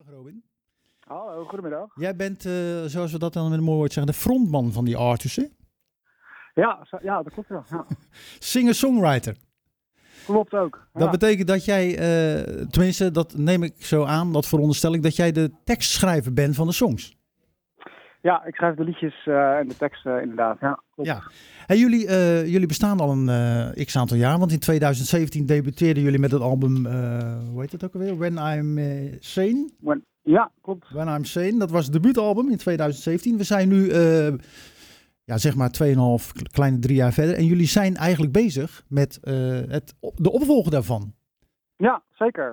Robin. Hallo, goedemiddag. Jij bent, zoals we dat dan met een mooi woord zeggen, de frontman van die Artus, hè? Ja, dat klopt wel. Ja. Singer-songwriter. Klopt ook. Ja. Dat betekent dat jij, tenminste, dat neem ik zo aan, dat veronderstel ik, dat jij de tekstschrijver bent van de songs. Ja, ik schrijf de liedjes en de teksten inderdaad. Ja, klopt. Ja. Hey, jullie bestaan al een x-aantal jaar, want in 2017 debuteerden jullie met het album, hoe heet het ook alweer? When I'm Sane. Ja, klopt. When I'm Sane, dat was het debuutalbum in 2017. We zijn nu, zeg maar 2,5, kleine 3 jaar verder. En jullie zijn eigenlijk bezig met de opvolger daarvan. Ja, zeker.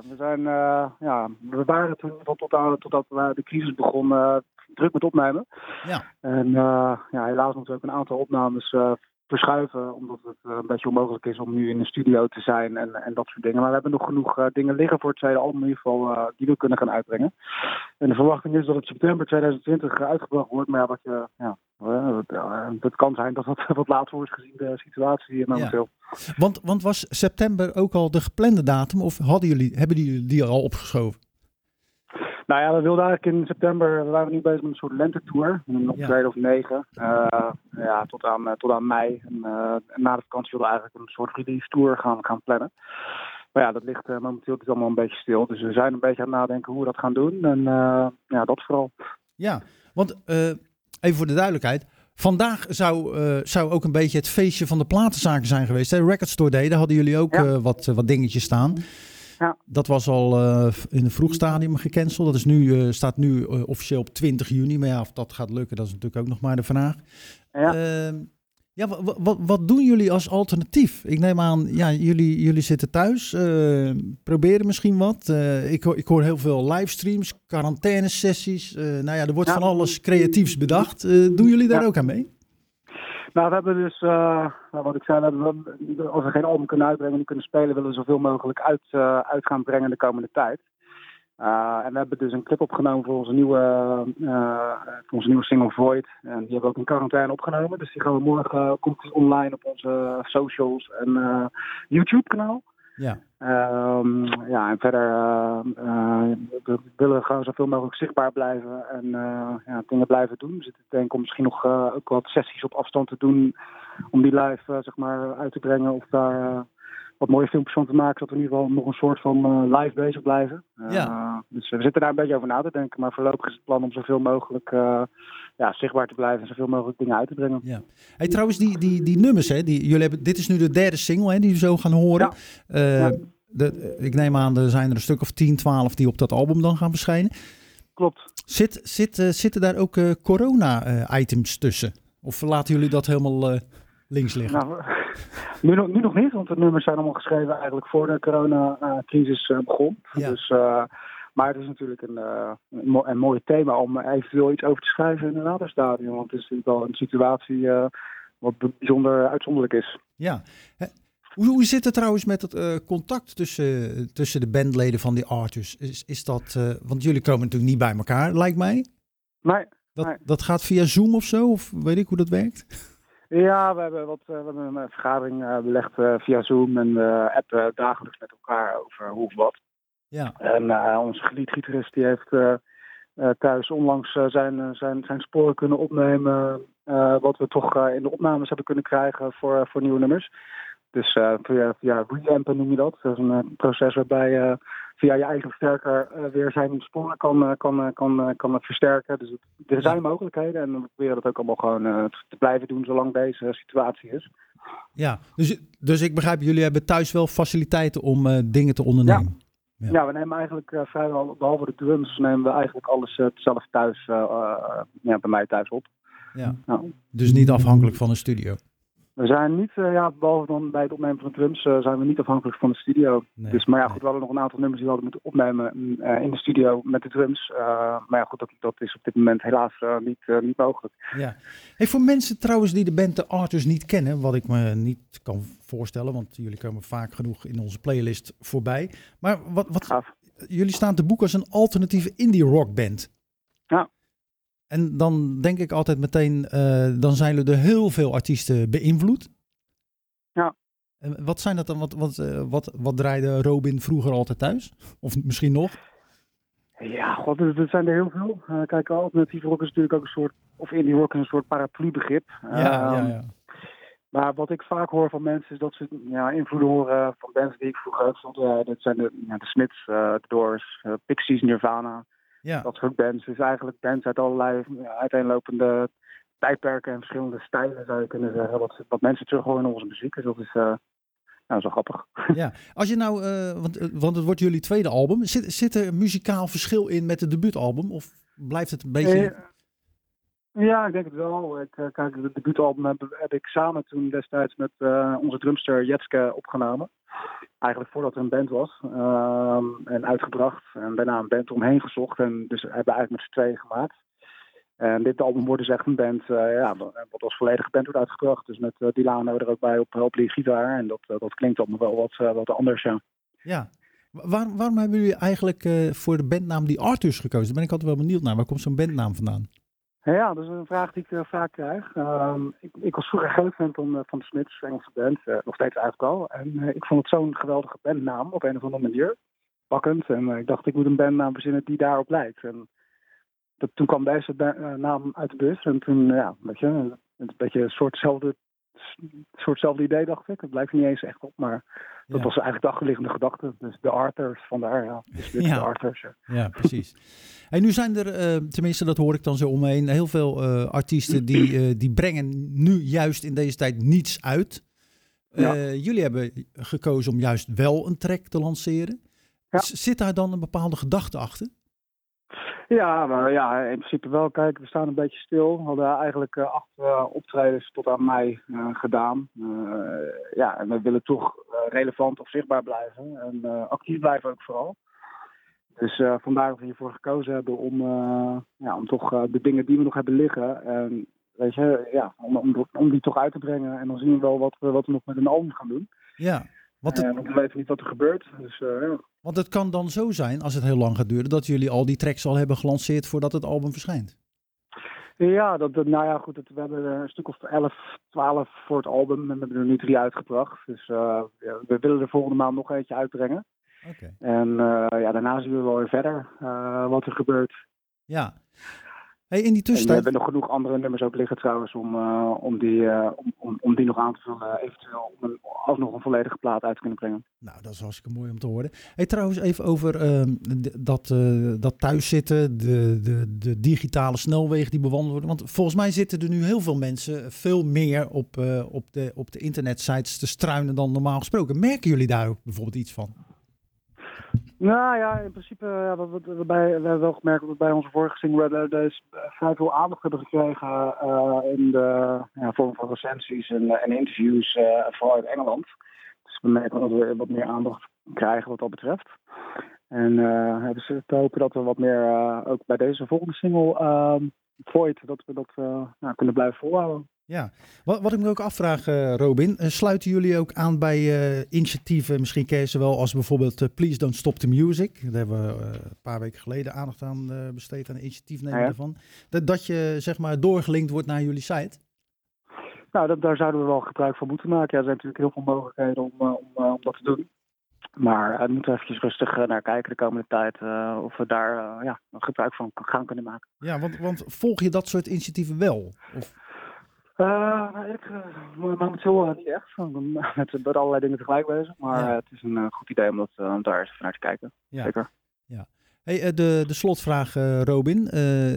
We waren toen totdat de crisis begon druk met opnemen. Ja. En helaas moeten we ook een aantal opnames verschuiven, omdat het een beetje onmogelijk is om nu in de studio te zijn en dat soort dingen. Maar we hebben nog genoeg dingen liggen voor het tweede album in ieder geval die we kunnen gaan uitbrengen. En de verwachting is dat het september 2020 uitgebracht wordt. Maar het kan zijn dat het wat later wordt gezien de situatie hier momenteel. Ja. Want was september ook al de geplande datum of hebben jullie die al opgeschoven? Nou ja, we wilden eigenlijk in september, we waren nu bezig met een soort lentetour. Een optreden of 9, tot aan mei. En na de vakantie wilden we eigenlijk een soort release tour gaan plannen. Maar ja, dat ligt momenteel dus allemaal een beetje stil. Dus we zijn een beetje aan het nadenken hoe we dat gaan doen. En dat vooral. Ja, want even voor de duidelijkheid. Vandaag zou ook een beetje het feestje van de platenzaken zijn geweest. Hè? Record Store Day, daar hadden jullie ook wat dingetjes staan. Ja. Dat was al in een vroeg stadium gecanceld. Dat is staat nu officieel op 20 juni. Maar ja, of dat gaat lukken, dat is natuurlijk ook nog maar de vraag. Ja. Wat doen jullie als alternatief? Ik neem aan, jullie zitten thuis, proberen misschien wat. Ik hoor heel veel livestreams, quarantainesessies. Er wordt van alles creatiefs bedacht. Doen jullie daar ook aan mee? Nou, we hebben dus, wat ik zei, als we geen album kunnen uitbrengen, niet kunnen spelen, willen we zoveel mogelijk uit gaan brengen de komende tijd. En we hebben dus een clip opgenomen voor onze nieuwe single Void. En die hebben we ook in quarantaine opgenomen. Dus die gaan we morgen, komt die online op onze socials en YouTube-kanaal. Ja. En verder we willen gewoon zoveel mogelijk zichtbaar blijven en dingen blijven doen. We zitten te denken om misschien nog ook wat sessies op afstand te doen om die live uit te brengen of daar wat mooie filmpjes van te maken, zodat we in ieder geval nog een soort van live bezig blijven. Dus we zitten daar een beetje over na te denken, maar voorlopig is het plan om zoveel mogelijk zichtbaar te blijven en zoveel mogelijk dingen uit te brengen. Ja. Hey, trouwens, die nummers, hè, jullie hebben, dit is nu de derde single, hè, die we zo gaan horen. Ja. Ik neem aan, er zijn er een stuk of 10, 12 die op dat album dan gaan verschijnen. Klopt. Zitten daar ook corona-items tussen? Of laten jullie dat helemaal links liggen? Nou, nu nog niet, want de nummers zijn allemaal geschreven eigenlijk voor de coronacrisis begon. Ja. Dus, maar het is natuurlijk een mooi thema om eventueel iets over te schrijven in een later stadium. Want het is natuurlijk wel een situatie wat bijzonder uitzonderlijk is. Ja. Hoe zit het trouwens met het contact tussen de bandleden van die Artus? Is dat, want jullie komen natuurlijk niet bij elkaar, lijkt mij. Nee. Dat gaat via Zoom of zo? Of weet ik hoe dat werkt? Ja, we hebben een vergadering belegd via Zoom en appen dagelijks met elkaar over hoe of wat. Ja. En onze gitarist die heeft thuis onlangs zijn sporen kunnen opnemen, wat we toch in de opnames hebben kunnen krijgen voor nieuwe nummers. Dus via reampen noem je dat. Dat is een proces waarbij je via je eigen versterker weer zijn sporen kan versterken. Dus er zijn mogelijkheden en we proberen dat ook allemaal gewoon te blijven doen zolang deze situatie is. Ja, dus ik begrijp, jullie hebben thuis wel faciliteiten om dingen te ondernemen. Ja, we nemen eigenlijk vrijwel, behalve de drums, nemen we eigenlijk alles zelf thuis, bij mij thuis op. Ja. Nou. Dus niet afhankelijk van een studio? We zijn niet, behalve dan bij het opnemen van de drums, zijn we niet afhankelijk van de studio. Nee, dus, maar ja, goed, we hadden nog een aantal nummers die we hadden moeten opnemen in de studio met de drums. Maar ja, goed, dat is op dit moment helaas niet mogelijk. Ja. Hey, voor mensen trouwens die de band The Artus niet kennen, wat ik me niet kan voorstellen, want jullie komen vaak genoeg in onze playlist voorbij. Maar jullie staan te boek als een alternatieve indie rockband. Ja. En dan denk ik altijd meteen, dan zijn er heel veel artiesten beïnvloed. Ja. En wat zijn dat dan? Wat draaide Robin vroeger altijd thuis? Of misschien nog? Ja, god, er zijn er heel veel. Kijk, alternatieve rock is natuurlijk ook een soort, of indie rock is een soort paraplu-begrip. Ja. Maar wat ik vaak hoor van mensen is dat ze invloeden horen van bands die ik vroeger uitstond. Dat zijn de Smiths, The Doors, Pixies, Nirvana. Ja. Dat soort bands. Dus eigenlijk bands uit allerlei uiteenlopende tijdperken en verschillende stijlen, zou je kunnen zeggen. Wat mensen terug horen in onze muziek. Dus dat is zo grappig. Ja, als je nou, want het wordt jullie tweede album. Zit er een muzikaal verschil in met het debuutalbum? Of blijft het een beetje... Ja, ik denk het wel. Kijk, het debuutalbum heb ik samen toen destijds met onze drumster Jetske opgenomen. Eigenlijk voordat er een band was. En uitgebracht. En daarna een band omheen gezocht. En dus hebben we eigenlijk met z'n tweeën gemaakt. En dit album wordt dus echt een band, wat als volledige band wordt uitgebracht. Dus met Dilano er ook bij op lead gitaar. En dat klinkt allemaal wel wat anders, ja. Ja. Waarom hebben jullie eigenlijk voor de bandnaam die Arthurs gekozen? Daar ben ik altijd wel benieuwd naar. Waar komt zo'n bandnaam vandaan? Ja, dat is een vraag die ik vaak krijg. Ik was vroeger geen fan van de Smiths, Engelse band. Nog steeds eigenlijk al. En ik vond het zo'n geweldige bandnaam op een of andere manier. Pakkend. En ik dacht, ik moet een bandnaam verzinnen die daarop lijkt. En toen kwam deze naam uit de bus. En toen, een beetje een soortzelfde idee, dacht ik. Het blijft er niet eens echt op, maar dat was eigenlijk de achterliggende gedachte. Dus de Arthurs, vandaar, de Arthurs. Ja, precies. En nu zijn er, tenminste dat hoor ik dan zo omheen, heel veel artiesten die brengen nu juist in deze tijd niets uit. Jullie hebben gekozen om juist wel een track te lanceren. Ja. Zit daar dan een bepaalde gedachte achter? Ja, maar in principe wel. Kijk, we staan een beetje stil. We hadden eigenlijk 8 optredens tot aan mei gedaan. En we willen toch relevant of zichtbaar blijven. En actief blijven ook vooral. Dus vandaar dat we hiervoor gekozen hebben om toch de dingen die we nog hebben liggen. En weet je, om die toch uit te brengen. En dan zien we wel wat we nog met een album gaan doen. Ja. Want we weten niet wat er gebeurt. Dus, Want het kan dan zo zijn, als het heel lang gaat duren, dat jullie al die tracks al hebben gelanceerd voordat het album verschijnt. Ja, goed. We hebben een stuk of 11, 12 voor het album. En we hebben er nu 3 uitgebracht. Dus we willen er volgende maand nog eentje uitbrengen. Okay. En daarna zien we wel weer verder wat er gebeurt. Ja. Hey, in die tussentijd... We hebben nog genoeg andere nummers ook liggen trouwens om die nog aan te vullen. Eventueel om alsnog een volledige plaat uit te kunnen brengen. Nou, dat is hartstikke mooi om te horen. Hey, trouwens even over dat thuiszitten, de digitale snelwegen die bewandeld worden. Want volgens mij zitten er nu heel veel mensen veel meer op de internetsites te struinen dan normaal gesproken. Merken jullie daar ook bijvoorbeeld iets van? Nou ja, in principe, we hebben wel gemerkt dat we bij onze vorige single dus vrij veel aandacht hebben gekregen in de vorm van recensies en interviews, vooral uit Engeland. Dus we merken dat we wat meer aandacht krijgen wat dat betreft. En hebben ze te hopen dat we wat meer, ook bij deze volgende single, Void, dat we dat kunnen blijven volhouden. Ja, wat ik me ook afvraag, Robin, sluiten jullie ook aan bij initiatieven, misschien ken je ze wel, als bijvoorbeeld Please Don't Stop the Music. Daar hebben we een paar weken geleden aandacht aan besteed aan een initiatiefnemer daarvan. Dat je zeg maar doorgelinkt wordt naar jullie site? Nou, daar zouden we wel gebruik van moeten maken. Ja, er zijn natuurlijk heel veel mogelijkheden om dat te doen. Maar we moeten even rustig naar kijken de komende tijd of we daar gebruik van gaan kunnen maken. Ja, want volg je dat soort initiatieven wel? Of... momenteel niet echt. Met allerlei dingen tegelijk bezig. Maar het is een goed idee om daar eens even naar te kijken. Ja. Zeker. Ja. Hey, de slotvraag, Robin.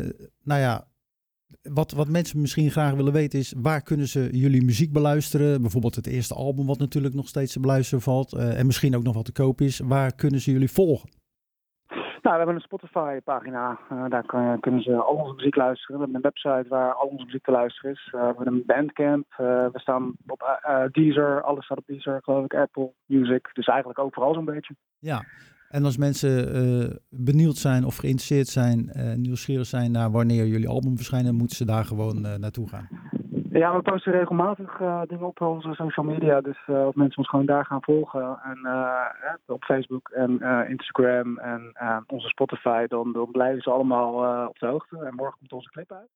Wat mensen misschien graag willen weten is, waar kunnen ze jullie muziek beluisteren? Bijvoorbeeld het eerste album, wat natuurlijk nog steeds te beluisteren valt. En misschien ook nog wat te koop is. Waar kunnen ze jullie volgen? Nou, we hebben een Spotify-pagina. Daar kunnen ze al onze muziek luisteren. We hebben een website waar al onze muziek te luisteren is. We hebben een Bandcamp. We staan op Deezer. Alles staat op Deezer, geloof ik. Apple Music. Dus eigenlijk ook vooral zo'n beetje. Ja, en als mensen benieuwd zijn of geïnteresseerd zijn, nieuwsgierig zijn naar wanneer jullie album verschijnen, moeten ze daar gewoon naartoe gaan. Ja, we posten regelmatig dingen op onze social media. Dus als mensen ons gewoon daar gaan volgen. En op Facebook en Instagram en onze Spotify, dan blijven ze allemaal op de hoogte. En morgen komt onze clip uit.